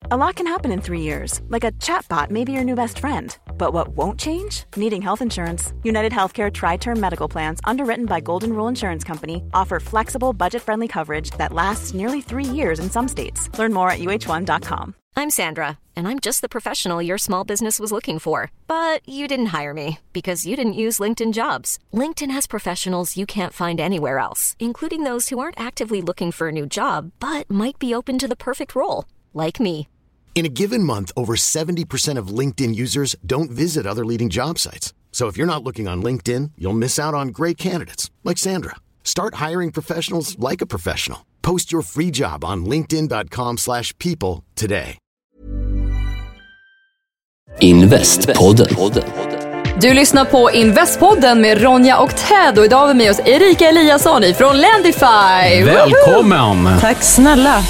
A lot can happen in 3 years, like a chatbot may be your new best friend. But what won't change? Needing health insurance. United Healthcare Tri-Term Medical Plans, underwritten by Golden Rule Insurance Company, offer flexible, budget-friendly coverage that lasts nearly 3 years in some states. Learn more at uh1.com. I'm Sandra, and I'm just the professional your small business was looking for. But you didn't hire me because you didn't use LinkedIn Jobs. LinkedIn has professionals you can't find anywhere else, including those who aren't actively looking for a new job, but might be open to the perfect role, like me. In a given month, over 70% of LinkedIn users don't visit other leading job sites. So if you're not looking on LinkedIn, you'll miss out on great candidates like Sandra. Start hiring professionals like a professional. Post your free job on linkedin.com/people today. Investpodden. Du lyssnar på Investpodden med Ronja och Ted, och idag är vi med oss Erika Eliasson från Lendify. Välkommen! Woho! Tack snälla.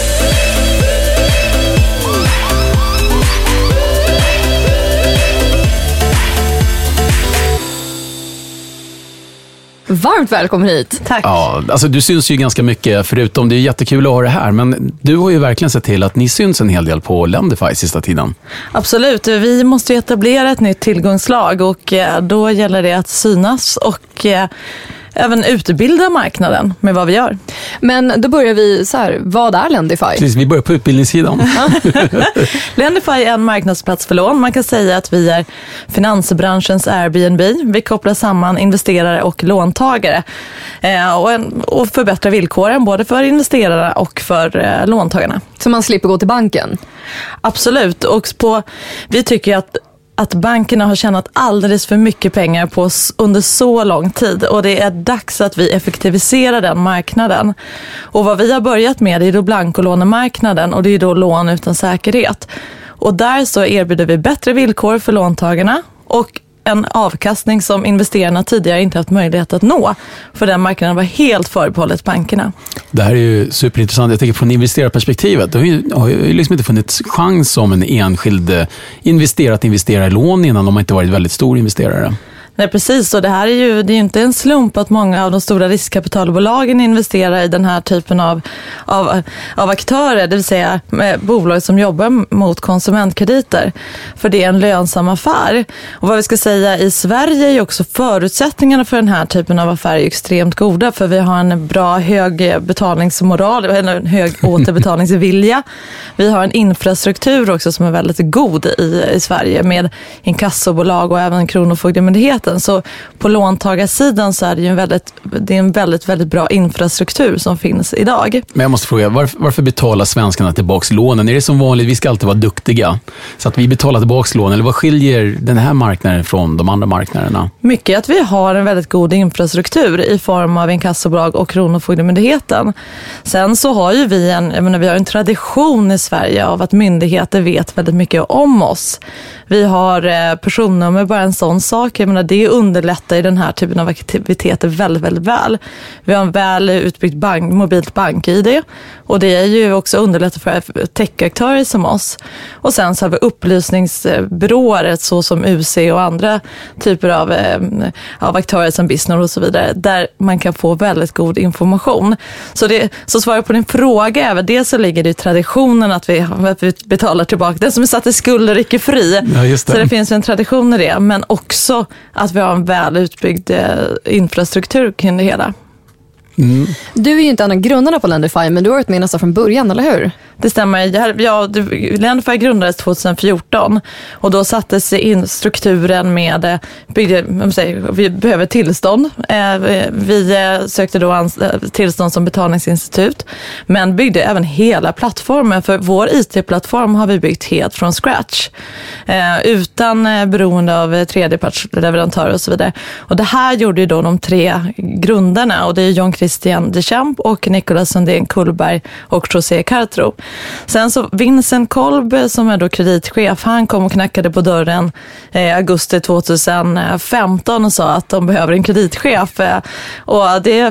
Varmt välkommen hit. Tack. Ja, alltså du syns ju ganska mycket, förutom det är jättekul att ha det här, men du har ju verkligen sett till att ni syns en hel del på Lendify sista tiden. Absolut, vi måste ju etablera ett nytt tillgångslag och då gäller det att synas och även utbilda marknaden med vad vi gör. Men då börjar vi så här, vad är Lendify? Precis, vi börjar på utbildningssidan. Lendify är en marknadsplats för lån. Man kan säga att vi är finansbranschens Airbnb. Vi kopplar samman investerare och låntagare och förbättrar villkoren både för investerare och för låntagarna. Så man slipper gå till banken? Absolut, och vi tycker att bankerna har tjänat alldeles för mycket pengar på oss under så lång tid, och det är dags att vi effektiviserar den marknaden. Och vad vi har börjat med är då blankolånemarknaden, och det är då lån utan säkerhet. Och där så erbjuder vi bättre villkor för låntagarna och en avkastning som investerarna tidigare inte haft möjlighet att nå, för den marknaden var helt förbehållet bankerna. Det här är ju superintressant. Jag tänker från investerarperspektivet. Det har ju liksom inte funnits chans som en enskild investerarlån innan, om man inte varit väldigt stor investerare. Nej, precis. Och det här är ju inte en slump att många av de stora riskkapitalbolagen investerar i den här typen av aktörer, det vill säga bolag som jobbar mot konsumentkrediter. För det är en lönsam affär. Och vad vi ska säga, i Sverige är ju också förutsättningarna för den här typen av affärer extremt goda, för vi har en bra hög betalningsmoral, eller en hög återbetalningsvilja. Vi har en infrastruktur också som är väldigt god i Sverige, med inkassobolag och även kronofogdemyndighet. Så på låntagarsidan så är det en väldigt, väldigt bra infrastruktur som finns idag. Men jag måste fråga, varför betalar svenskarna tillbaks lånen? Är det som vanligt, vi ska alltid vara duktiga, så att vi betalar tillbaks lånen? Eller vad skiljer den här marknaden från de andra marknaderna? Mycket att vi har en väldigt god infrastruktur i form av inkassobolag och kronofogdemyndigheten. Sen så har ju vi har en tradition i Sverige av att myndigheter vet väldigt mycket om oss. Vi har personnummer, bara en sån sak. Jag menar, det underlättar i den här typen av aktiviteter väldigt, väldigt väl. Vi har en väl utbyggd mobilt bank-ID, och det är ju också underlättar för techaktörer som oss. Och sen så har vi upplysningsbyråer så som UC och andra typer av aktörer som Business och så vidare, där man kan få väldigt god information. Så svarar på din fråga, även det så ligger det i traditionen att vi betalar tillbaka. Den som är satt i skuld är icke fri. Ja, just det. Så det finns en tradition i det, men också att vi har en väl utbyggd infrastruktur kring det hela. Mm. Du är ju inte en av grundarna på Lendify, men du har varit med nästan från början, eller hur? Det stämmer. Lendify grundades 2014, och då sattes in strukturen med vi behöver tillstånd. Vi sökte då tillstånd som betalningsinstitut, men byggde även hela plattformen, för vår IT-plattform har vi byggt helt från scratch, utan beroende av tredjepartsleverantörer och så vidare. Och det här gjorde ju då de 3 grundarna, och det är John Christian Deschamps och Nicolas Sundén Kullberg och José Cartro. Sen så Vincent Kolb, som är då kreditchef, han kom och knackade på dörren i augusti 2015 och sa att de behöver en kreditchef, och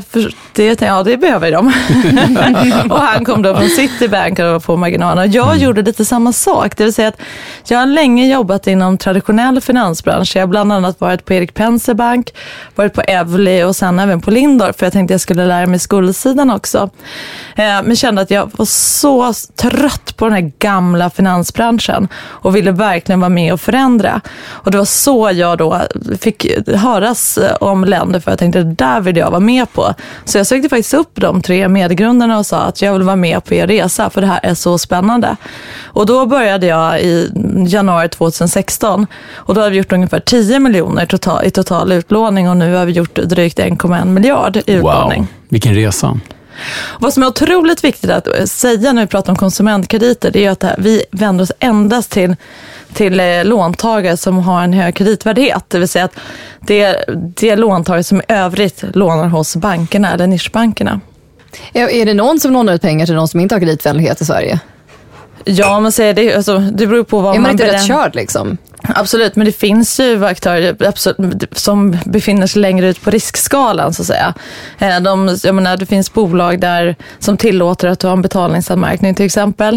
det behöver de. Och han kom då från Citibank och på marginalen. Jag gjorde lite samma sak, det vill säga att jag har länge jobbat inom traditionell finansbransch. Jag har bland annat varit på Erik Penser Bank, varit på Evli och sen även på Lindorff, för jag tänkte jag skulle ville lära mig skuldsidan också. Men kände att jag var så trött på den här gamla finansbranschen och ville verkligen vara med och förändra. Och det var så jag då fick höras om länder, för jag tänkte det där vill jag vara med på. Så jag sökte faktiskt upp de 3 medgrundarna och sa att jag vill vara med på er resa, för det här är så spännande. Och då började jag i januari 2016 och då hade vi gjort ungefär 10 miljoner i total utlåning och nu har vi gjort drygt 1,1 miljard i utlåning. Wow, vilken resa. Vad som är otroligt viktigt att säga när vi pratar om konsumentkrediter, det är att vi vänder oss endast till låntagare som har en hög kreditvärdighet. Det vill säga att det är låntagare som i övrigt lånar hos bankerna eller nischbankerna. Är det någon som lånar ut pengar till någon som inte har kreditvänlighet i Sverige? Ja, man säger det, alltså, det beror på vad man inte rätt körd liksom? Absolut, men det finns ju aktörer som befinner sig längre ut på riskskalan så att säga. Jag menar, det finns bolag där som tillåter att du har en betalningsanmärkning till exempel.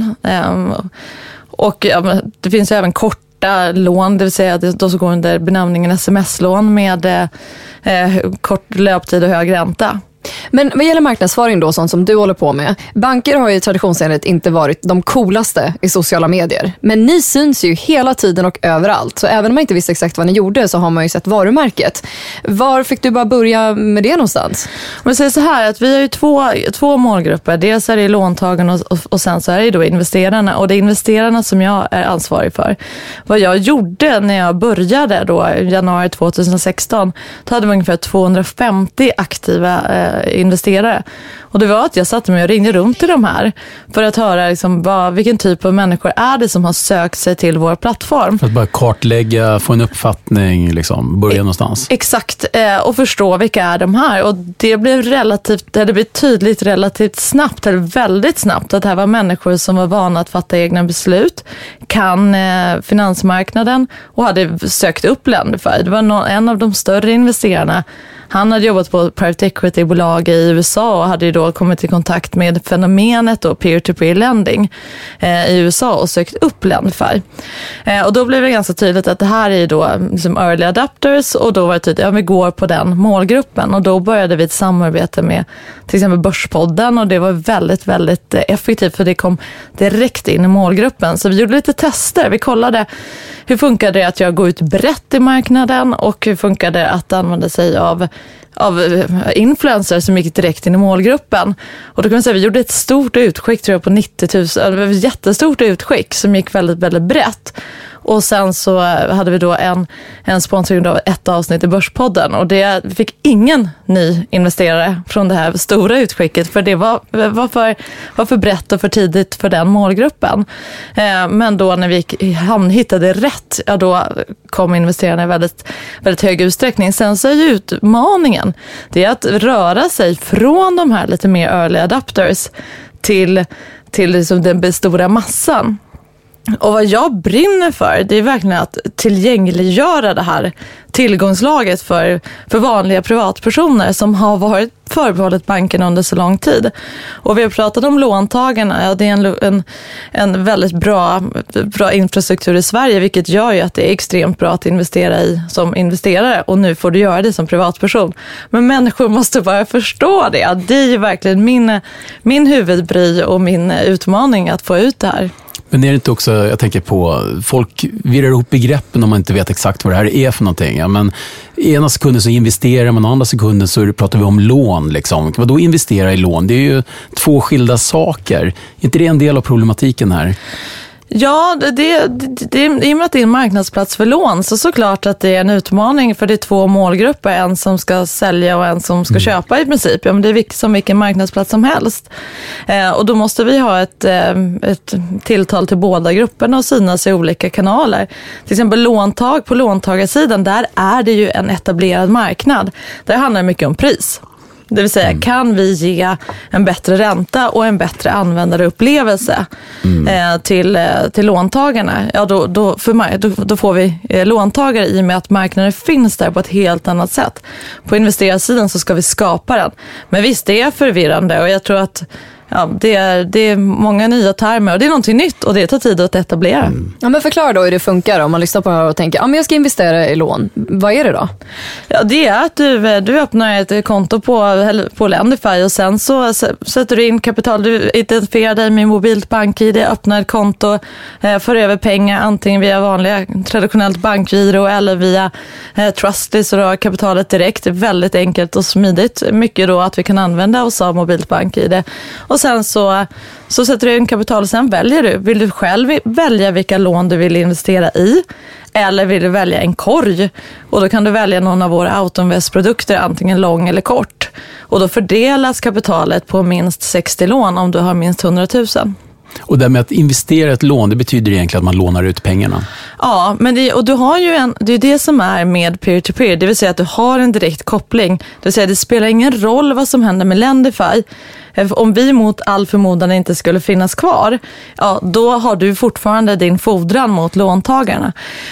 Och det finns ju även korta lån, det vill säga de som går under benämningen sms-lån med kort löptid och hög ränta. Men vad gäller marknadsföring då, sånt som du håller på med. Banker har ju traditionsenligt inte varit de coolaste i sociala medier. Men ni syns ju hela tiden och överallt. Så även om man inte visste exakt vad ni gjorde så har man ju sett varumärket. Var fick du bara börja med det någonstans? Om jag säger så här, att vi har ju två målgrupper. Dels är det låntagarna och sen så är det då investerarna. Och det är investerarna som jag är ansvarig för. Vad jag gjorde när jag började då i januari 2016, då hade vi ungefär 250 aktiva investerare. Och det var att jag satte mig och ringde runt till de här för att höra liksom, vilken typ av människor är det som har sökt sig till vår plattform. För att bara kartlägga, få en uppfattning, liksom, börja någonstans. Exakt, och förstå vilka är de här. Och det blev tydligt relativt snabbt, eller väldigt snabbt, att det här var människor som var vana att fatta egna beslut, kan finansmarknaden och hade sökt upp Lendify. Det var en av de större investerarna. Han hade jobbat på private equity-bolag i USA och hade ju då kommit i kontakt med fenomenet då, peer-to-peer lending i USA och sökt upp Lendify. Och då blev det ganska tydligt att det här är då liksom early adapters, och då var det tydligt att vi går på den målgruppen, och då började vi ett samarbete med till exempel Börspodden, och det var väldigt, väldigt effektivt för det kom direkt in i målgruppen. Så vi gjorde lite tester, vi kollade hur funkar det att jag går ut brett i marknaden och hur funkar det att använda sig av influencers som gick direkt in i målgruppen. Och då kan man säga att vi gjorde ett stort utskick, tror jag, på 90 000, ett jättestort utskick som gick väldigt, väldigt brett. Och sen så hade vi då en sponsring av ett avsnitt i Börspodden, och det fick ingen ny investerare från det här stora utskicket, för det var för brett och för tidigt för den målgruppen. Men då när vi hittade rätt, ja, då kom investerarna i väldigt, väldigt hög utsträckning. Sen så är ju utmaningen, det är att röra sig från de här lite mer early adapters till liksom den stora massan. Och vad jag brinner för, det är verkligen att tillgängliggöra det här tillgångslaget för vanliga privatpersoner som har varit förbehållet banken under så lång tid. Och vi har pratat om låntagarna, ja, det är en väldigt bra infrastruktur i Sverige, vilket gör ju att det är extremt bra att investera i som investerare, och nu får du göra det som privatperson. Men människor måste bara förstå det. Det är ju verkligen min huvudbry och min utmaning att få ut det här. Men är det inte också, jag tänker på, folk virrar ihop begreppen om man inte vet exakt vad det här är för någonting. Ja, men ena sekunden så investerar man, andra sekunden så pratar vi om lån. Liksom. Vad då investera i lån? Det är ju två skilda saker. Är inte det en del av problematiken här? Ja, det i och med att det är en marknadsplats för lån, så såklart att det är en utmaning, för det är två målgrupper, en som ska sälja och en som ska köpa i princip. Ja, men det är som vilken marknadsplats som helst. Och då måste vi ha ett tilltal till båda grupperna och synas i olika kanaler. Till exempel låntag på låntagarsidan, där är det ju en etablerad marknad. Där handlar det mycket om pris. Det vill säga, kan vi ge en bättre ränta och en bättre användarupplevelse till låntagarna, ja, då får vi låntagare i och med att marknaden finns där på ett helt annat sätt. På investerarsidan så ska vi skapa den. Men visst, det är förvirrande, och jag tror att det är många nya termer och det är någonting nytt och det tar tid att etablera. Ja, men förklara då hur det funkar om man lyssnar på det här och tänker men jag ska investera i lån. Vad är det då? Ja, det är att du öppnar ett konto på Lendify och sen så sätter du in kapital. Du identifierar dig med mobilt bank-ID, öppnar ett konto, för över pengar antingen via vanliga traditionellt bankgiro eller via Trustly, så du har kapitalet direkt. Det är väldigt enkelt och smidigt. Mycket då att vi kan använda oss av mobilt bank-ID. Och sen så sätter du in kapital och sen väljer du. Vill du själv välja vilka lån du vill investera i? Eller vill du välja en korg? Och då kan du välja någon av våra Auto-Invest-produkter, antingen lång eller kort. Och då fördelas kapitalet på minst 60 lån om du har minst 100 000. Och det med att investera ett lån, det betyder egentligen att man lånar ut pengarna. Ja, men du har ju det är det som är med peer-to-peer, det vill säga att du har en direkt koppling. Det vill säga att det spelar ingen roll vad som händer med Lendify. Om vi mot all förmodan inte skulle finnas kvar, då har du fortfarande din fordran mot låntagaren.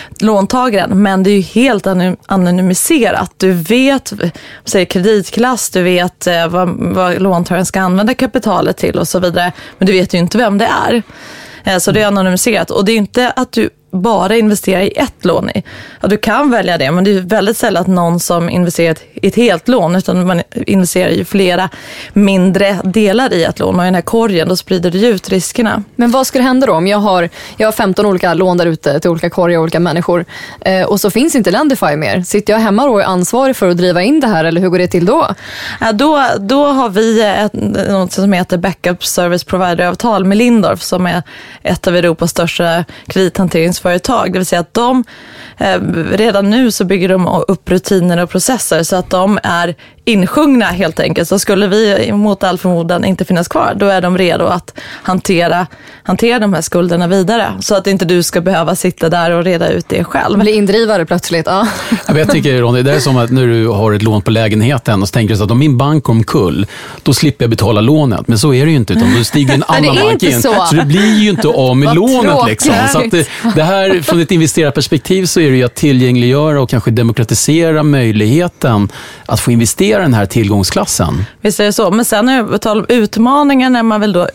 Men det är ju helt anonymiserat. Du vet kreditklass, du vet vad låntagaren ska använda kapitalet till och så vidare. Men du vet ju inte vem det är. Så det är anonymiserat. Och det är inte att du bara investera i ett lån i. Ja, du kan välja det, men det är väldigt sällan att någon som investerar i ett helt lån, utan man investerar i flera mindre delar i ett lån, och i den här korgen då sprider du ut riskerna. Men vad skulle hända då om jag har 15 olika lån där ute till olika korgar och olika människor och så finns inte Lendify mer? Sitter jag hemma och är ansvarig för att driva in det här, eller hur går det till då? Ja, då har vi något som heter Backup Service Provider-avtal med Lindorff, som är ett av Europas största kredithanteringsföretag. Det vill säga att de redan nu så bygger de upp rutiner och processer så att de är insjungna helt enkelt. Så skulle vi mot all förmodan inte finnas kvar, då är de redo att hantera de här skulderna vidare. Så att inte du ska behöva sitta där och reda ut det själv. Bli indrivare plötsligt, ja. Jag tycker, Ronny, det är som att när du har ett lån på lägenheten och så tänker du så att om min bank om kull, då slipper jag betala lånet. Men så är det ju inte, utan då stiger en annan bank in. Så det blir ju inte av med lånet liksom. Så att det här, från ett investerarperspektiv, så är det ju att tillgängliggöra och kanske demokratisera möjligheten att få investera den här tillgångsklassen. Visst är det så, men sen är det tal om utmaningen när man vill då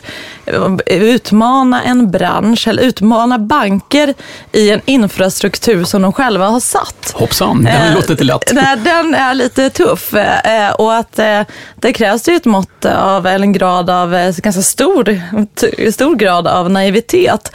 utmana en bransch eller utmana banker i en infrastruktur som de själva har satt. Hoppsan, den låter inte lätt. Den är lite tuff och att det krävs ju ett mått av, eller en grad av ganska stor grad av naivitet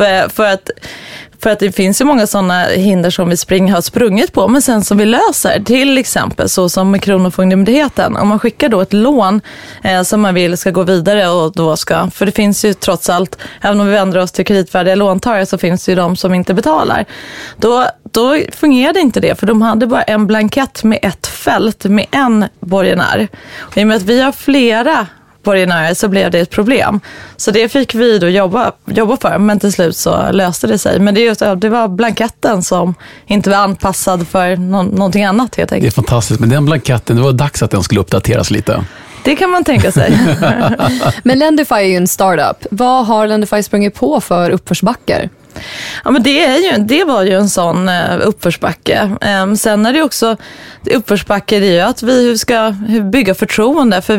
för att det finns ju många sådana hinder som vi har sprungit på, men sen som vi löser. Till exempel så som med Kronofogdemyndigheten. Om man skickar då ett lån som man vill ska gå vidare, och då för det finns ju trots allt, även om vi vänder oss till kreditvärdiga låntagare, så finns det ju de som inte betalar. Då fungerar det inte det, för de hade bara en blankett med ett fält med en borgenär. Och i och med att vi har flera borgenärer så blev det ett problem. Så det fick vi då jobba för, men till slut så löste det sig. Men det var blanketten som inte var anpassad för någonting annat helt enkelt. Det är fantastiskt, men den blanketten, det var dags att den skulle uppdateras lite. Det kan man tänka sig. Men Lendify är ju en startup. Vad har Lendify sprungit på för uppförsbackar? Ja, men det var ju en sån uppförsbacke. Sen är det också uppförsbacke, det är ju att vi ska bygga förtroende, för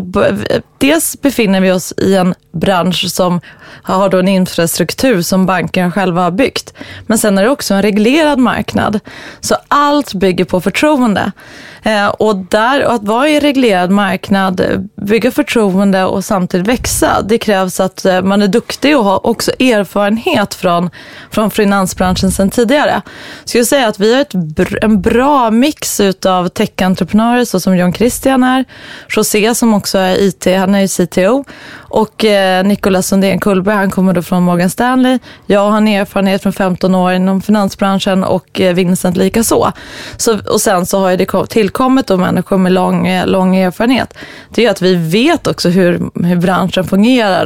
dels befinner vi oss i en bransch som har då en infrastruktur som bankerna själva har byggt. Men sen är det också en reglerad marknad. Så allt bygger på förtroende. Och att vara i en reglerad marknad, bygga förtroende och samtidigt växa, det krävs att man är duktig och har också erfarenhet från finansbranschen sedan tidigare. Så jag säger att vi har en bra mix utav tech-entreprenörer, så som John Christian är, José som också är IT, han är ju CTO, och Nicolas Sundén Kullberg, han kommer då från Morgan Stanley. Jag har en erfarenhet från 15 år inom finansbranschen, och Vincent lika så. Och sen så har ju det tillkommit då människor med lång erfarenhet. Det är att vi vet också hur branschen fungerar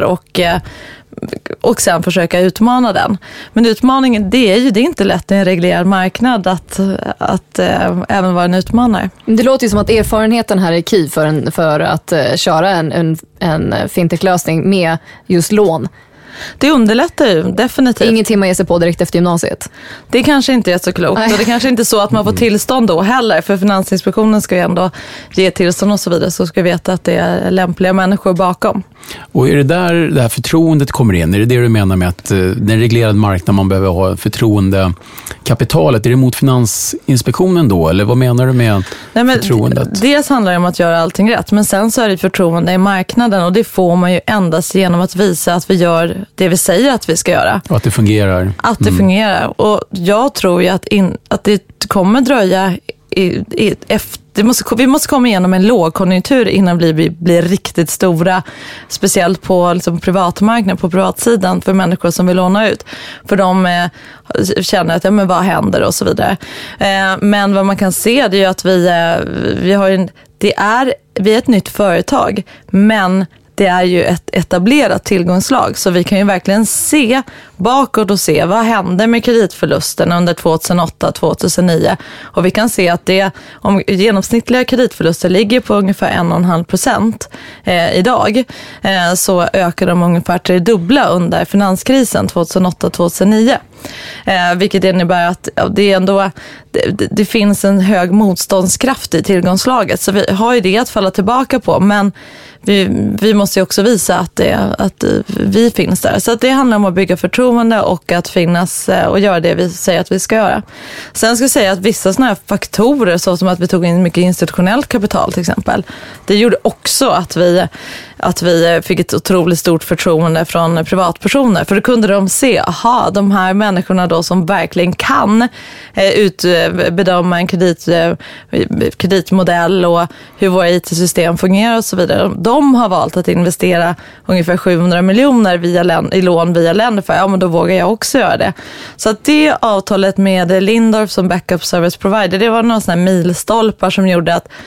och sen försöka utmana den. Men utmaningen, det är inte lätt i en reglerad marknad att även vara en utmanare. Det låter ju som att erfarenheten här är key för att köra en fintech-lösning med just lån. Det underlättar ju definitivt. Ingenting man ger sig på direkt efter gymnasiet. Det kanske inte är så klokt. Och det kanske inte är så att man får tillstånd då heller. För Finansinspektionen ska ju ändå ge tillstånd och så vidare. Så ska vi veta att det är lämpliga människor bakom. Och är det där det här förtroendet kommer in? Är det du menar med att den reglerade marknaden man behöver ha förtroendekapitalet? Är det mot Finansinspektionen då? Eller vad menar du med förtroendet? Dels handlar det om att göra allting rätt. Men sen så är det förtroende i marknaden. Och det får man ju endast genom att visa att vi gör det vi säger att vi ska göra. Och att det fungerar. Att det fungerar. Och jag tror ju att det kommer dröja vi måste komma igenom en lågkonjunktur innan vi blir riktigt stora. Speciellt på liksom, privatmarknaden, på privatsidan för människor som vill låna ut. För de känner att men vad händer och så vidare. Men vad man kan se det är ju att vi är ett nytt företag. Men det är ju ett etablerat tillgångslag, så vi kan ju verkligen se bakåt och se vad hände med kreditförlusterna under 2008-2009. Och vi kan se att om genomsnittliga kreditförluster ligger på ungefär 1,5% idag, så ökar de ungefär till det dubbla under finanskrisen 2008-2009. Vilket innebär att det finns en hög motståndskraft i tillgångslaget. Så vi har ju det att falla tillbaka på, men vi måste ju också visa att vi finns där. Så att det handlar om att bygga förtroende och att finnas och göra det vi säger att vi ska göra. Sen ska jag säga att vissa sådana här faktorer, så som att vi tog in mycket institutionellt kapital till exempel, det gjorde också att vi fick ett otroligt stort förtroende från privatpersoner. För då kunde de se, de här människorna då som verkligen kan bedöma en kreditmodell och hur våra IT-system fungerar och så vidare. De har valt att investera ungefär 700 miljoner i lån via Lendify. Men då vågar jag också göra det. Så att det avtalet med Lindorff som backup service provider, det var några sådana här milstolpar som gjorde att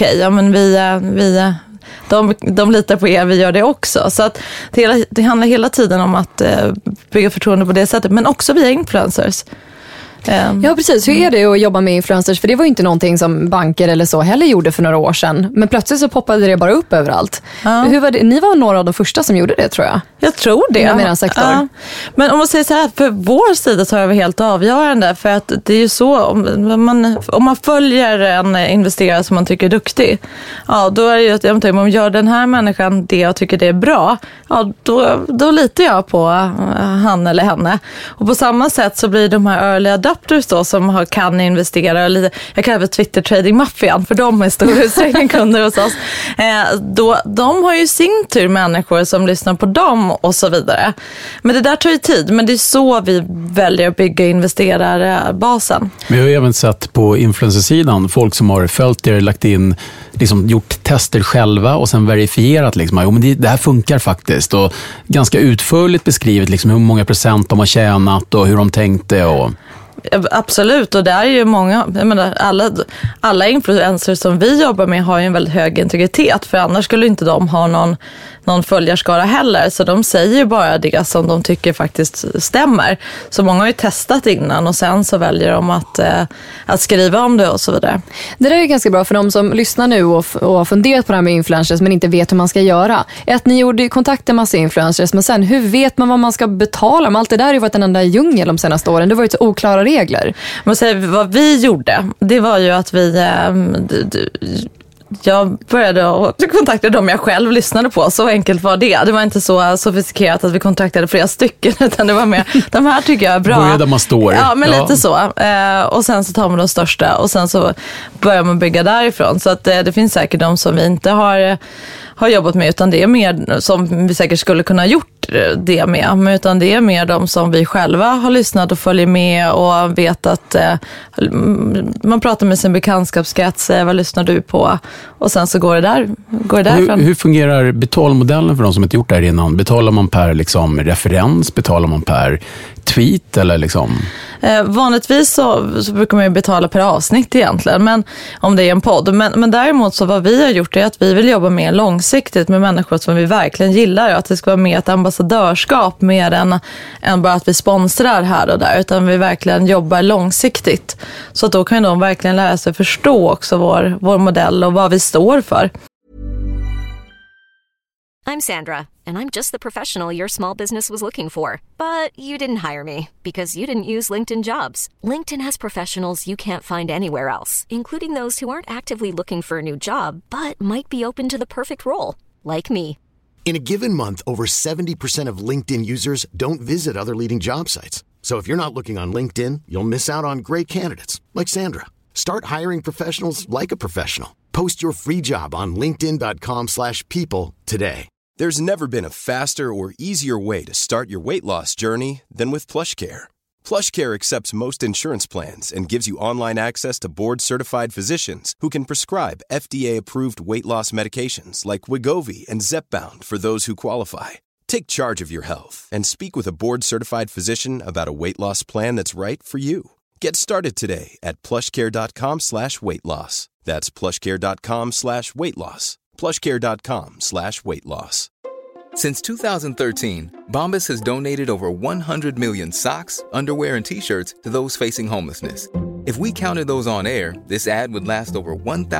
de litar på er, vi gör det också. Så att det handlar hela tiden om att bygga förtroende på det sättet, men också via influencers. Ja, precis. Hur är det att jobba med influencers? För det var ju inte någonting som banker eller så heller gjorde för några år sedan. Men plötsligt så poppade det bara upp överallt. Ja. Hur var det? Ni var några av de första som gjorde det, tror jag. Jag tror det. Inom er sektor. Ja. Men om man säger så här, för vår sida så är det helt avgörande. För att det är ju så, om man följer en investerare som man tycker är duktig, då är det ju att om gör den här människan det jag tycker det är bra, då litar jag på han eller henne. Och på samma sätt så blir de här early adopters då, som kan investera lite, jag kallar det Twitter trading maffian, för de är stor utsträckning kunder hos oss. De har ju sin tur människor som lyssnar på dem och så vidare. Men det där tar ju tid, men det är så vi väljer att bygga investerarbasen. Men jag har även sett på influencersidan folk som har följt er, lagt in, liksom gjort tester själva och sen verifierat men det här funkar faktiskt, och ganska utförligt beskrivet hur många procent de har tjänat och hur de tänkte och... Absolut, och det är ju många, alla influencers som vi jobbar med har ju en väldigt hög integritet, för annars skulle inte de ha någon följarskara heller, så de säger ju bara det som de tycker faktiskt stämmer. Så många har ju testat innan och sen så väljer de att skriva om det och så vidare. Det där är ganska bra för de som lyssnar nu och har funderat på det här med influencers men inte vet hur man ska göra. Att ni gjorde kontakt med massa influencers, men sen hur vet man vad man ska betala? Men allt det där har ju varit en enda djungel de senaste åren. Det var ju så oklara regler. Vad vi gjorde, det var ju att jag började kontakta dem jag själv lyssnade på. Så enkelt var det. Det var inte så sofistikerat att vi kontaktade flera stycken, utan det var mer, de här tycker jag är bra. Börja där man står. Ja, men lite så. Och sen så tar man de största och sen så börjar man bygga därifrån. Så att det finns säkert de som vi inte har jobbat med, utan det är mer som vi säkert skulle kunna gjort det med. Men utan det är mer de som vi själva har lyssnat och följer med och vet att man pratar med sin bekantskapskrets, vad lyssnar du på? Och sen så går det där. Hur fungerar betalmodellen för de som inte gjort det här innan? Betalar man per referens? Betalar man per tweet eller Vanligtvis så brukar man ju betala per avsnitt egentligen, men om det är en podd. Men däremot så vad vi har gjort är att vi vill jobba mer långsiktigt med människor som vi verkligen gillar, och att det ska vara mer ett ambassadörskap mer än bara att vi sponsrar här och där, utan vi verkligen jobbar långsiktigt. Så att då kan de verkligen lära sig förstå också vår modell och vad vi står för. I'm Sandra, and I'm just the professional your small business was looking for. But you didn't hire me because you didn't use LinkedIn Jobs. LinkedIn has professionals you can't find anywhere else, including those who aren't actively looking for a new job, but might be open to the perfect role, like me. In a given month, over 70% of LinkedIn users don't visit other leading job sites. So if you're not looking on LinkedIn, you'll miss out on great candidates like Sandra. Start hiring professionals like a professional. Post your free job on linkedin.com/people today. There's never been a faster or easier way to start your weight loss journey than with PlushCare. PlushCare accepts most insurance plans and gives you online access to board-certified physicians who can prescribe FDA-approved weight loss medications like Wegovy and Zepbound for those who qualify. Take charge of your health and speak with a board-certified physician about a weight loss plan that's right for you. Get started today at plushcare.com/weightloss. That's plushcare.com/weightloss. plushcare.com/weightloss. Since 2013, Bombas has donated over 100 million socks, underwear, and T-shirts to those facing homelessness. If we counted those on air, this ad would last over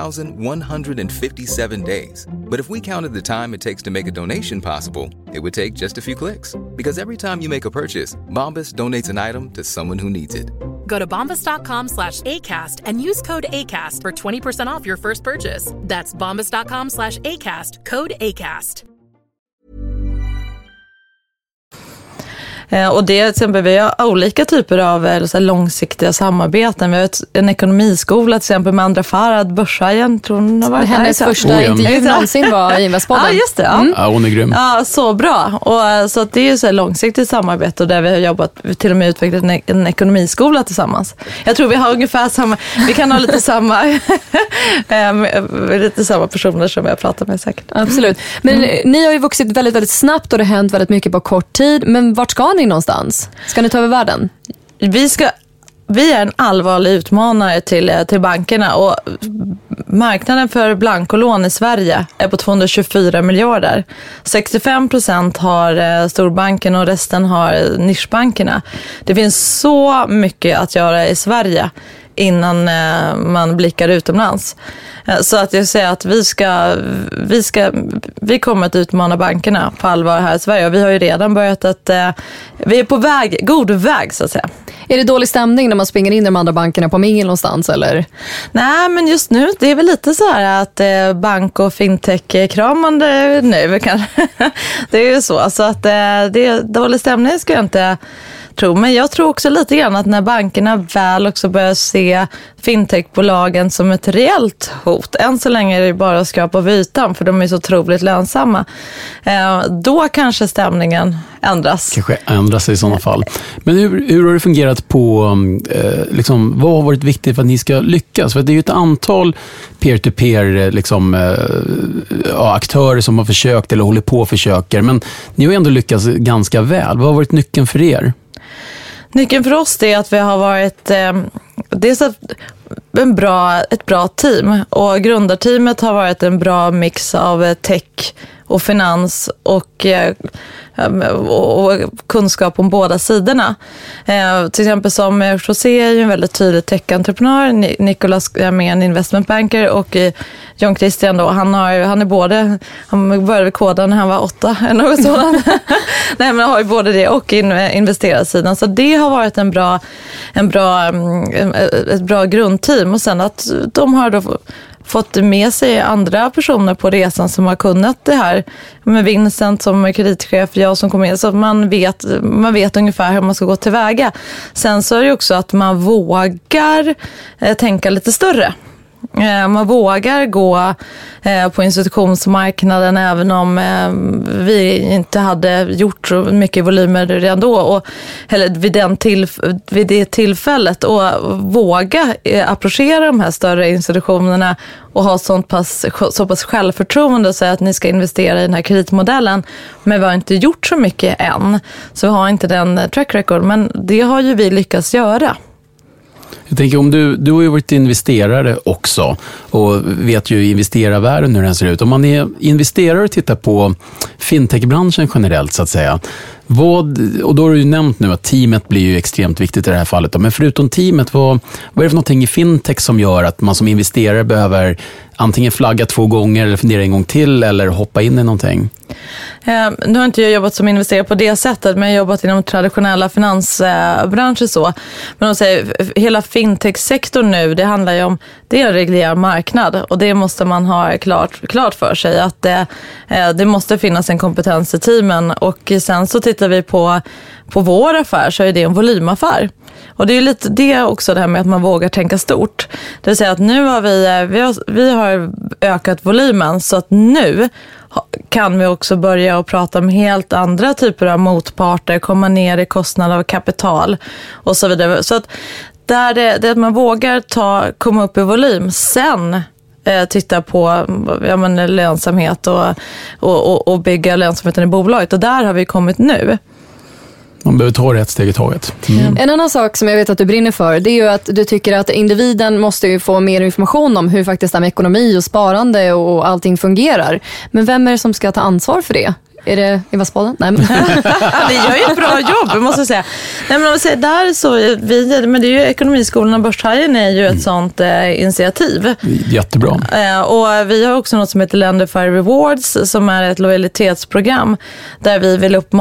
1,157 days. But if we counted the time it takes to make a donation possible, it would take just a few clicks. Because every time you make a purchase, Bombas donates an item to someone who needs it. Go to bombas.com/ACAST and use code ACAST for 20% off your first purchase. That's bombas.com/ACAST, code ACAST. Och det till exempel, vi har olika typer av så här, långsiktiga samarbeten. Vi har en ekonomiskola till exempel med Andra Farad, börshajen, tror hon har varit hennes första intervju någonsin var i Investpodden. Ja, just det. Ja. Ja, hon är grym. Ja, så bra. Och, så att det är ju så här långsiktigt samarbete och där vi har jobbat, till och med utvecklat en ekonomiskola tillsammans. Jag tror vi har ungefär samma, vi kan ha lite samma lite samma personer som jag pratar med säkert. Absolut. Men ni har ju vuxit väldigt, väldigt snabbt och det har hänt väldigt mycket på kort tid. Men vart ska ni någonstans? Ska ni ta över världen? Vi är en allvarlig utmanare till bankerna och marknaden för blankolån i Sverige är på 224 miljarder. 65% har storbanken och resten har nischbankerna. Det finns så mycket att göra i Sverige innan man blickar utomlands. Så att jag säger att vi kommer att utmana bankerna på allvar här i Sverige och vi har ju redan börjat vi är på god väg så att säga. Är det dålig stämning när man springer in i de andra bankerna på mingel någonstans eller? Nej, men just nu det är väl lite så här att bank- och fintech-kramande nu kanske. Det är ju så att det är dålig stämning ska jag inte tro. Men jag tror också lite grann att när bankerna väl också börjar se fintechbolagen som ett reellt hot. Än så länge är det bara att skrapa av ytan för de är så otroligt lönsamma. Då kanske stämningen ändras. Kanske ändras i sådana fall. Men hur har det fungerat på, vad har varit viktigt för att ni ska lyckas? För det är ju ett antal peer-to-peer aktörer som har försökt eller håller på och försöker. Men ni har ändå lyckats ganska väl. Vad har varit nyckeln för er? Nyckeln för oss är att vi har varit dels ett bra team och grundarteamet har varit en bra mix av tech och finans och kunskap om båda sidorna. Till exempel som José är ju en väldigt tydlig tech-entreprenör. Nicolas är med en investmentbanker och John Christian då, han började koda när han var 8 eller något sådant. Nej, men har ju både det och investerarsidan. Så det har varit ett bra grundteam och sen att de har då fått med sig andra personer på resan som har kunnat det här med Vincent som kreditchef, jag som kom in, så man vet ungefär hur man ska gå tillväga. Sen så är det också att man vågar tänka lite större. Man vågar gå på institutionsmarknaden även om vi inte hade gjort så mycket volymer redan då eller vid det tillfället och våga approchera de här större institutionerna och ha så pass självförtroende och säga att ni ska investera i den här kreditmodellen, men vi har inte gjort så mycket än så vi har inte den track record, men det har ju vi lyckats göra. Jag tänker om du har ju varit investerare också och vet ju investerarvärlden hur den ser ut. Om man är investerare och tittar på fintechbranschen generellt så att säga. Och då har du ju nämnt nu att teamet blir ju extremt viktigt i det här fallet. Men förutom teamet, vad är det för någonting i fintech som gör att man som investerare behöver antingen flagga 2 gånger eller fundera en gång till eller hoppa in i någonting? Nu har inte jag jobbat som investerare på det sättet, men jag har jobbat inom traditionella finansbranscher så. Men hela fintech-sektorn nu, det handlar ju om, det är en reglerad marknad och det måste man ha klart för sig att det måste finnas en kompetens i teamen, och sen så tittar vi på vår affär så är det en volymaffär. Och det är lite det också, det här med att man vågar tänka stort. Det vill säga att nu har vi har ökat volymen, så att nu kan vi också börja och prata om helt andra typer av motparter, komma ner i kostnad av kapital och så vidare. Så att där det att man vågar komma upp i volym, sen titta på lönsamhet och bygga lönsamheten i bolaget, och där har vi kommit nu. Man behöver ta rätt steg i taget. En annan sak som jag vet att du brinner för, det är ju att du tycker att individen måste ju få mer information om hur faktiskt det med ekonomi och sparande och allting fungerar. Men vem är det som ska ta ansvar för det? Är det Eva Spaden? Nej, men. Det gör ju ett bra jobb, måste jag säga. Nej, men om vi säger där så men det är ju Ekonomiskolan och Börshajen är ju ett sånt initiativ. Jättebra. Och vi har också något som heter Lendify Rewards, som är ett lojalitetsprogram där vi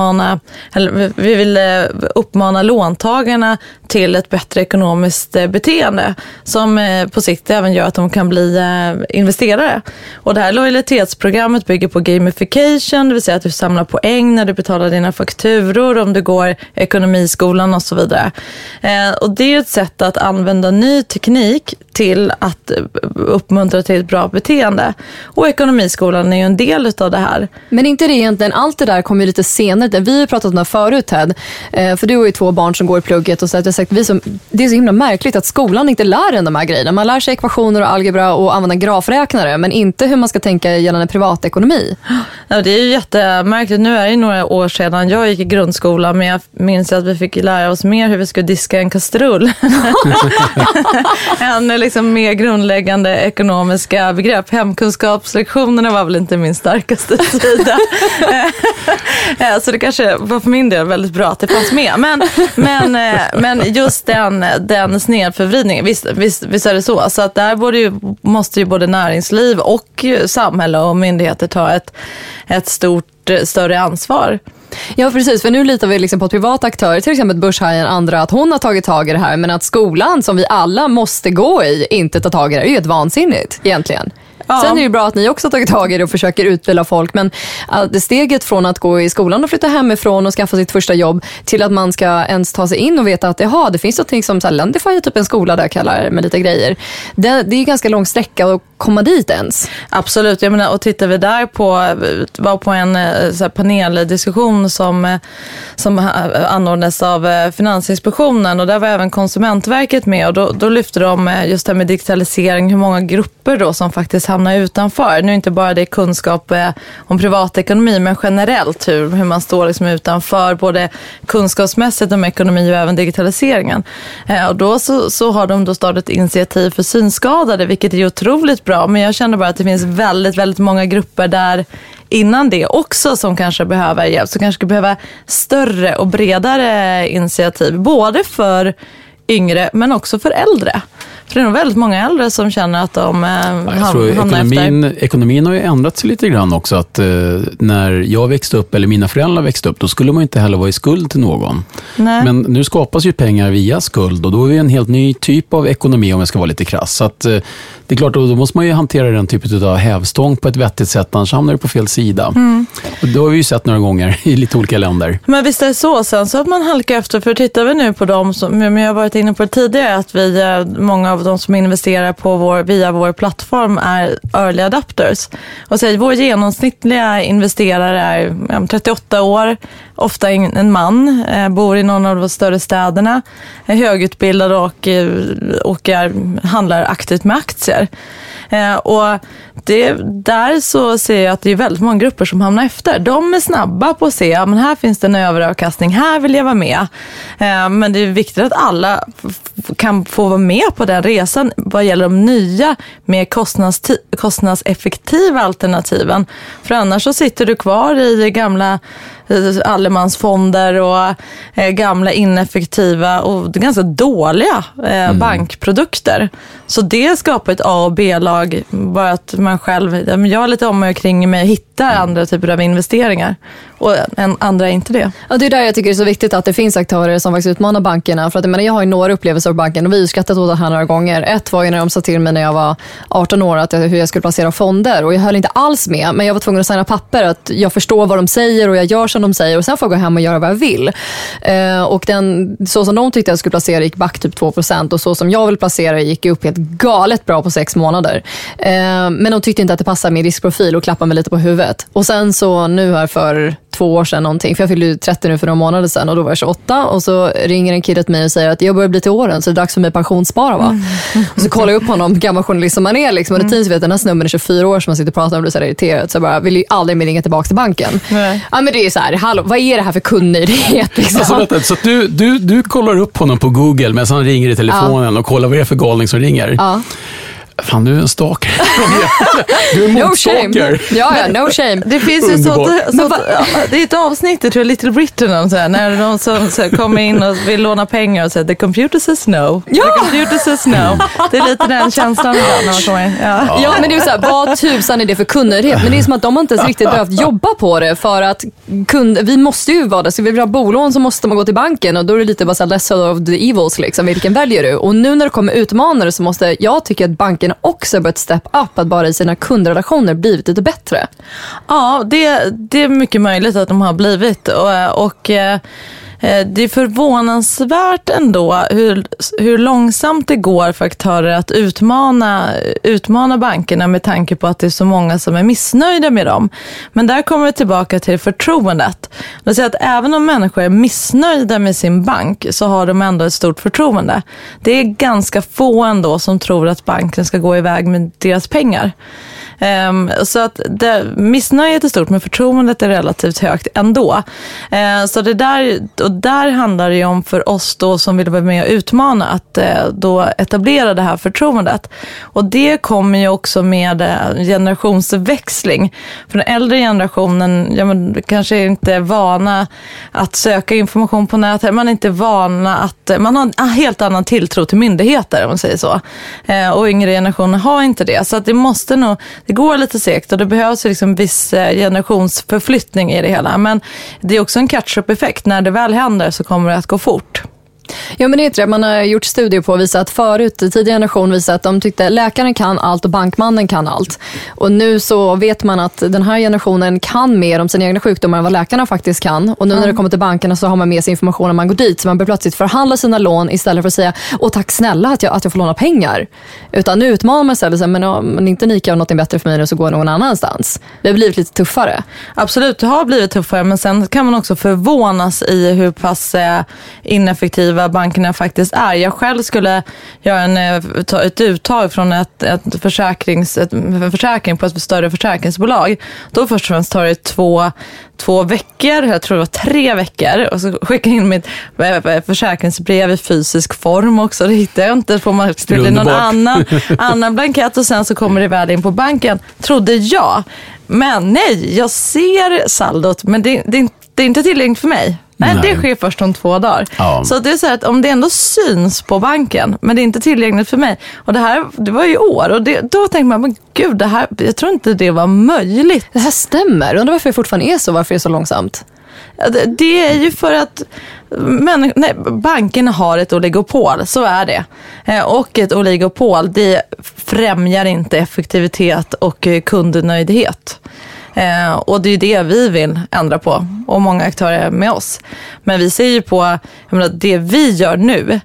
vill uppmana låntagarna till ett bättre ekonomiskt beteende som på sikt även gör att de kan bli investerare. Och det här lojalitetsprogrammet bygger på gamification, det vill säga att du samlar poäng när du betalar dina fakturor, om du går ekonomiskolan och så vidare. Och det är ju ett sätt att använda ny teknik till att uppmuntra till ett bra beteende. Och ekonomiskolan är ju en del av det här. Men inte det egentligen, allt det där kommer ju lite senare. Vi har ju pratat om det förut, Ted. För du har ju 2 barn som går i plugget och så att jag sagt, det är så himla märkligt att skolan inte lär en de här grejerna. Man lär sig ekvationer och algebra och använda grafräknare, men inte hur man ska tänka gällande privatekonomi. Ja, det är ju jättemärkligt. Nu är det några år sedan jag gick i grundskolan, men jag minns att vi fick lära oss mer hur vi skulle diska en kastrull. än liksom mer grundläggande ekonomiska begrepp. Hemkunskapslektionerna var väl inte min starkaste sida. Så det kanske var för min del väldigt bra att det fanns med. Men just den snedförvridningen, visst är det så. Så att där måste ju både näringsliv och samhälle och myndigheter ta ett större ansvar. Ja, precis. För nu litar vi liksom på privata aktörer, till exempel Börshajen, andra, att hon har tagit tag i det här. Men att skolan, som vi alla måste gå i, inte ta tag i det är ju ett vansinnigt egentligen. Ja. Sen är det ju bra att ni också har tagit tag i det och försöker utbilda folk, men det steget från att gå i skolan och flytta hemifrån och skaffa sitt första jobb till att man ska ens ta sig in och veta att det finns något som så här, Lendify är typ en skola där kallar med lite grejer. Det är ju ganska lång sträcka att komma dit ens. Absolut, jag menar, och tittar vi där var på en så här paneldiskussion som anordnades av Finansinspektionen, och där var även Konsumentverket med, och då lyfte de just det här med digitalisering, hur många grupper då som faktiskt hamnar utanför. Nu inte bara det kunskap om privatekonomi, men generellt hur man står liksom utanför både kunskapsmässigt om ekonomi och även digitaliseringen. Och då så har de då startat initiativ för synskadade, vilket är otroligt bra, men jag känner bara att det finns väldigt, väldigt många grupper där innan det också som kanske behöver hjälp, som kanske behöver större och bredare initiativ, både för yngre men också för äldre. För det är nog väldigt många äldre som känner att de hamnar efter. Ekonomin har ju ändrats lite grann också. Att när jag växte upp, eller mina föräldrar växte upp, då skulle man inte heller vara i skuld till någon. Nej. Men nu skapas ju pengar via skuld, och då är det en helt ny typ av ekonomi, om jag ska vara lite krass. Så att det är klart, då måste man ju hantera den typen av hävstång på ett vettigt sätt, annars hamnar det på fel sida. Och det har vi ju sett några gånger i lite olika länder. Men visst är det så sen, så att man halkar efter, för tittar vi nu på dem som jag har varit inne på tidigare, att många av de som investerar via vår plattform är early adapters. Och så vår genomsnittliga investerare är 38 år, ofta en man, bor i någon av de större städerna, är högutbildad och handlar aktivt med aktier. Och där så ser jag att det är väldigt många grupper som hamnar efter. De är snabba på att se, men här finns det en överavkastning, här vill jag vara med. Men det är viktigt att alla kan få vara med på den resan vad gäller de nya, mer kostnadseffektiva alternativen. För annars så sitter du kvar i gamla allemansfonder och gamla ineffektiva och ganska dåliga bankprodukter. Så det skapar ett A- och B-lag, bara att man själv, jag är lite om och kring mig och hittar andra typer av investeringar och andra är inte det. Ja, det är där jag tycker det är så viktigt att det finns aktörer som faktiskt utmanar bankerna. För att jag har ju några upplevelser av banken och vi har skrattat åt det här några gånger. Ett var ju när de sa till mig när jag var 18 år att hur jag skulle placera fonder och jag höll inte alls med, men jag var tvungen att signa papper att jag förstår vad de säger och jag gör som de säger och sen får jag gå hem och göra vad jag vill. Och så som de tyckte jag skulle placera gick back typ 2% och så som jag vill placera gick upp helt galet bra på 6 månader. Men de tyckte inte att det passade min riskprofil och klappade mig lite på huvudet. Och sen så nu här för 2 år sedan någonting, för jag fyllde 30 nu för några månader sedan och då var jag 28 och så ringer en kid till mig och säger att jag börjar bli till åren så det är dags för mig att pensionsspara va? Och så kollar jag upp honom, gammal journalist som man är liksom, och det tids vet den här snubben är 24 år som man sitter och pratar om och blir så här irriterad så jag bara vill ju aldrig mer ringa tillbaka till banken. Ja men det är så här, hallå, vad är det här för kundnöjdhet liksom? Alltså, vänta, så att du kollar upp honom på Google medan han ringer i telefonen och kollar vad det är för galning som ringer. Ja. Fan, du är en stalker. Du är en motstalker. Ja, no shame. Det finns ju det är ett avsnitt, jag tror Little Britain, så här, när de så kommer in och vill låna pengar och säger the computer says no. Ja! The computer says no. Det är lite den känslan när man kommer in. Ja, men det är så här, vad tusan är det för kundnöjdhet? Men det är som att de inte ens riktigt behövt jobba på det för att vi måste ju vara det. Så vi vill ha bolån så måste man gå till banken och då är det lite bara så här, lesser of the evils liksom. Vilken väljer du? Och nu när det kommer utmanare så måste jag tycka att banken också börjat step up att bara i sina kundrelationer blivit lite bättre. Ja, det är mycket möjligt att de har blivit och det är förvånansvärt ändå hur långsamt det går för aktörer att utmana bankerna med tanke på att det är så många som är missnöjda med dem. Men där kommer vi tillbaka till förtroendet. Det vill säga att även om människor är missnöjda med sin bank så har de ändå ett stort förtroende. Det är ganska få ändå som tror att banken ska gå iväg med deras pengar. Så att missnöjet är stort men förtroendet är relativt högt ändå. Så det där handlar det ju om för oss då som vill vara med och utmana att då etablera det här förtroendet. Och det kommer ju också med generationsväxling. För den äldre generationen kanske inte är vana att söka information på nätet. Man är inte vana att man har en helt annan tilltro till myndigheter om man säger så. Och yngre generationer har inte det. Så att det går lite segt och det behövs liksom viss generationsförflyttning i det hela. Men det är också en catch-up-effekt. När det väl händer så kommer det att gå fort. Ja, men det är det. Man har gjort studier på att visa att förut, tidigare generation visade att de tyckte läkaren kan allt och bankmannen kan allt. Och nu så vet man att den här generationen kan mer om sina egna sjukdomar än vad läkarna faktiskt kan. Och nu när det kommer till bankerna så har man med sig information när man går dit. Så man blir plötsligt förhandla sina lån istället för att säga tack snälla att jag får låna pengar. Utan nu utmanar man sig och säger men inte ni kan något bättre för mig nu så går någon annanstans. Det har blivit lite tuffare. Absolut, det har blivit tuffare men sen kan man också förvånas i hur pass ineffektiva bankerna faktiskt är. Jag själv skulle göra ett uttag från en försäkring på ett större försäkringsbolag. Då först och främst tar det två veckor, jag tror det var 3 veckor och så skickar jag in mitt försäkringsbrev i fysisk form också. Det hittar jag inte, får man skriva någon annan blankett och sen så kommer det väl in på banken, trodde jag. Men nej, jag ser saldot men det är inte tillgängligt för mig. Nej, det sker först om 2 dagar. Ja. Så det är så att om det ändå syns på banken, men det är inte tillgängligt för mig. Och det var ju i år. Och då tänkte man, men gud, jag tror inte det var möjligt. Det här stämmer. Undrar varför det fortfarande är så, varför det är så långsamt. Det är ju för att bankerna har ett oligopol, så är det. Och ett oligopol, det främjar inte effektivitet och kundnöjdhet. Och det är det vi vill ändra på och många aktörer med oss. Men vi ser ju på det vi gör nu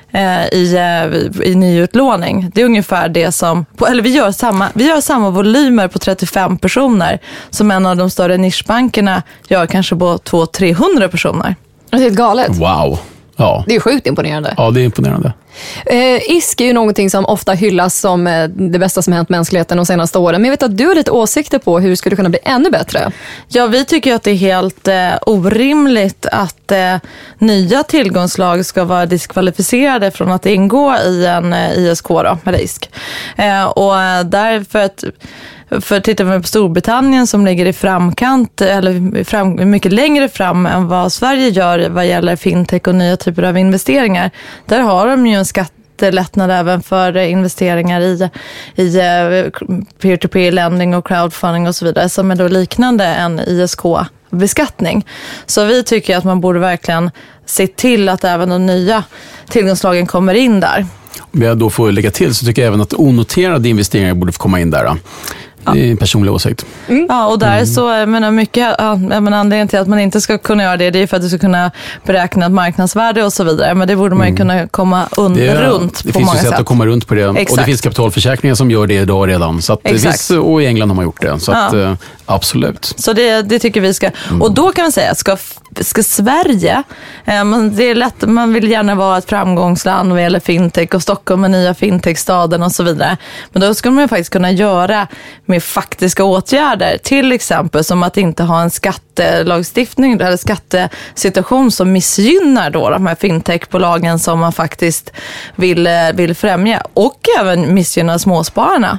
i nyutlåning. Det är ungefär det som vi gör samma volymer på 35 personer som en av de större nischbankerna gör kanske på 200-300 personer. Det är helt galet. Wow. Ja. Det är sjukt imponerande. Ja, det är imponerande. ISK är ju någonting som ofta hyllas som det bästa som hänt mänskligheten de senaste åren. Men jag vet att du har lite åsikter på hur det skulle kunna bli ännu bättre. Ja, vi tycker att det är helt orimligt att nya tillgångslag ska vara diskvalificerade från att ingå i en ISK då, med ISK. Och därför att för tittar vi på Storbritannien som ligger i framkant eller mycket längre fram än vad Sverige gör vad gäller fintech och nya typer av investeringar. Där har de ju en skattelättnad även för investeringar i peer-to-peer lending och crowdfunding och så vidare som är då liknande en ISK-beskattning. Så vi tycker att man borde verkligen se till att även de nya tillgångslagen kommer in där. Om jag då får lägga till så tycker jag även att onoterade investeringar borde få komma in där. Det är en personlig åsikt. Ja, och där så anledningen till att man inte ska kunna göra det är för att du ska kunna beräkna ett marknadsvärde och så vidare. Men det borde man ju kunna komma runt på många sätt. Det finns ju sätt att komma runt på det. Exakt. Och det finsk kapitalförsäkringar som gör det idag redan. Så att det finns, och i England har man gjort det. Så att, absolut. Så det tycker vi ska. Och då kan man säga, ska Sverige, det är lätt, man vill gärna vara ett framgångsland vad gäller fintech och Stockholm med nya fintechstaden och så vidare. Men då skulle man ju faktiskt kunna göra med faktiska åtgärder, till exempel som att inte ha en skattelagstiftning eller skattesituation som missgynnar då de här fintechbolagen som man faktiskt vill främja och även missgynna småspararna.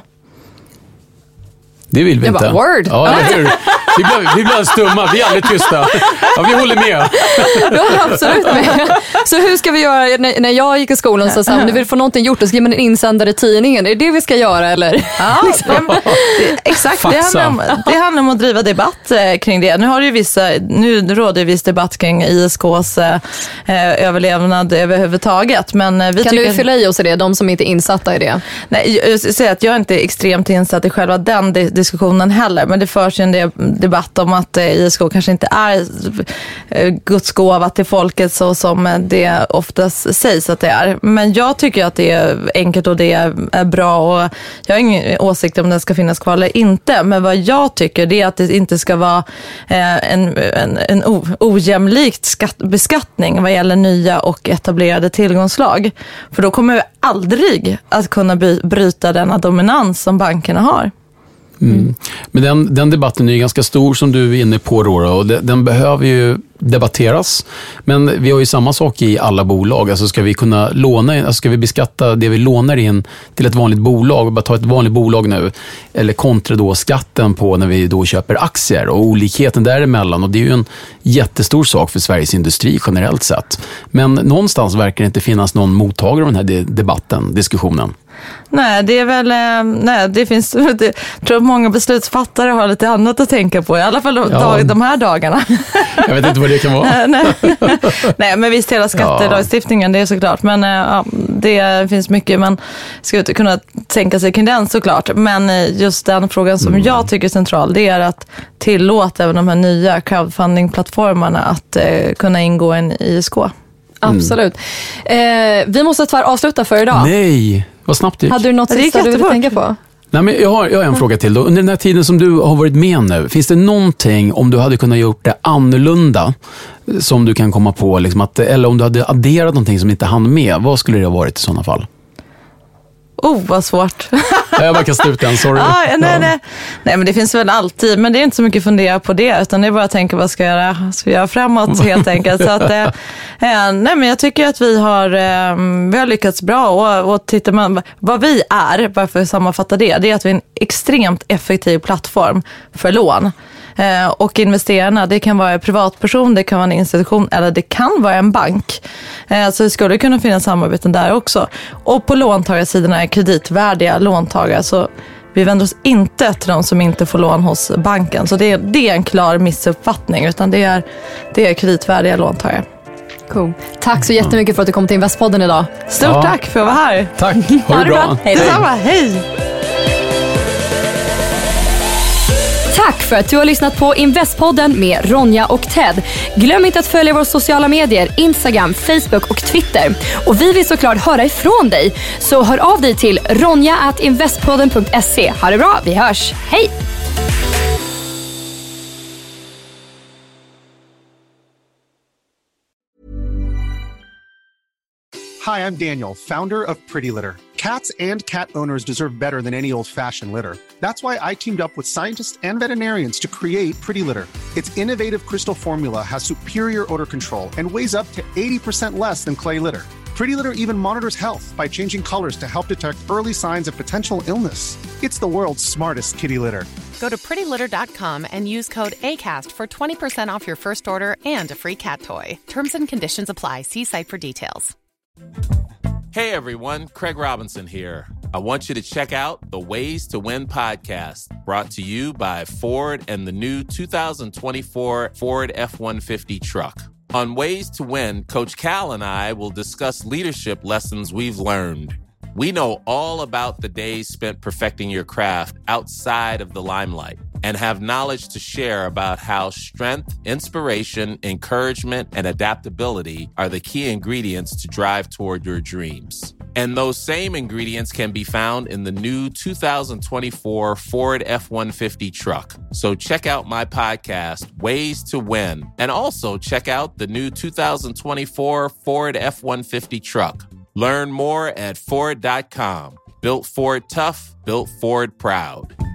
Det vill vi inte. Word. Ja, vi blir stumma, vi är aldrig tysta. Ja, vi håller med. Ja, absolut med. Så hur ska vi göra när jag gick i skolan så sa du vill få någonting gjort och skriver man en insändare i tidningen. Är det vi ska göra eller? Ja, exakt. Det handlar om att driva debatt kring det. Nu råder ju viss debatt kring ISKs överlevnad överhuvudtaget. Men vi kan du fylla i oss i det, de som inte är insatta i det? Nej, jag säger att jag är inte extremt insatt i själva den diskussionen heller, men det förs ju en debatt om att ISK kanske inte är Guds gåva till folket så som det oftast sägs att det är. Men jag tycker att det är enkelt och det är bra och jag har ingen åsikt om den ska finnas kvar eller inte, men vad jag tycker det är att det inte ska vara en ojämlikt beskattning vad gäller nya och etablerade tillgångslag. För då kommer vi aldrig att kunna bryta denna dominans som bankerna har. Men den debatten är ju ganska stor som du är inne på då, och den behöver ju debatteras. Men vi har ju samma sak i alla bolag. Alltså ska vi kunna ska vi beskatta det vi lånar in till ett vanligt bolag, bara ta ett vanligt bolag nu, eller kontra då skatten på när vi då köper aktier och olikheten däremellan, och det är ju en jättestor sak för Sveriges industri generellt sett. Men någonstans verkar det inte finnas någon mottagare av den här diskussionen. Nej, det är väl, det finns, jag tror att många beslutsfattare har lite annat att tänka på, i alla fall de här dagarna. Jag vet inte vad det kan vara. Nej, men visst hela skattelagstiftningen, det är såklart, men det finns mycket man ska inte kunna tänka sig kring den såklart, men just den frågan som jag tycker är central, det är att tillåta även de här nya crowdfunding-plattformarna att kunna ingå i en ISK. Absolut. Vi måste tyvärr avsluta för idag. Nej, vad snabbt det gick. Hade du något sista du vill tänka på? Nej, men jag har en fråga till då. Under den här tiden som du har varit med nu, finns det någonting om du hade kunnat gjort det annorlunda som du kan komma på, liksom eller om du hade adderat någonting som inte hann med, vad skulle det ha varit i sådana fall? Vad svårt. Jag bara kastar ut den, sorry. Nej, men det finns väl alltid, men det är inte så mycket att fundera på det, utan det är bara att tänka vad ska jag göra framåt helt enkelt. Så att, nej, men jag tycker att vi har lyckats bra, och tittar man vad vi är, bara för att sammanfatta det är att vi är en extremt effektiv plattform för lån. Och investerarna, det kan vara en privatperson, det kan vara en institution eller det kan vara en bank. Så det skulle kunna finnas samarbeten där också. Och på låntagarsidorna är kreditvärdiga låntagare, så vi vänder oss inte till de som inte får lån hos banken. Så det är en klar missuppfattning, utan det är kreditvärdiga låntagare. Cool. Tack så jättemycket för att du kom till Investpodden idag. Stort tack för att vara här. Tack, ha det bra. Hej. Detsamma, hej. Tack för att du har lyssnat på Investpodden med Ronja och Ted. Glöm inte att följa våra sociala medier, Instagram, Facebook och Twitter. Och vi vill såklart höra ifrån dig. Så hör av dig till ronja@investpodden.se. Ha det bra, vi hörs. Hej! Hi, I'm Daniel, founder of Pretty Litter. Cats and cat owners deserve better than any old-fashioned litter. That's why I teamed up with scientists and veterinarians to create Pretty Litter. Its innovative crystal formula has superior odor control and weighs up to 80% less than clay litter. Pretty Litter even monitors health by changing colors to help detect early signs of potential illness. It's the world's smartest kitty litter. Go to prettylitter.com and use code ACAST for 20% off your first order and a free cat toy. Terms and conditions apply. See site for details. Hey everyone, Craig Robinson here. I want you to check out the Ways to Win podcast, brought to you by Ford and the new 2024 Ford F-150 truck. On Ways to Win, Coach Cal and I will discuss leadership lessons we've learned. We know all about the days spent perfecting your craft outside of the limelight and have knowledge to share about how strength, inspiration, encouragement, and adaptability are the key ingredients to drive toward your dreams. And those same ingredients can be found in the new 2024 Ford F-150 truck. So check out my podcast, Ways to Win, and also check out the new 2024 Ford F-150 truck. Learn more at Ford.com. Built Ford tough, built Ford proud.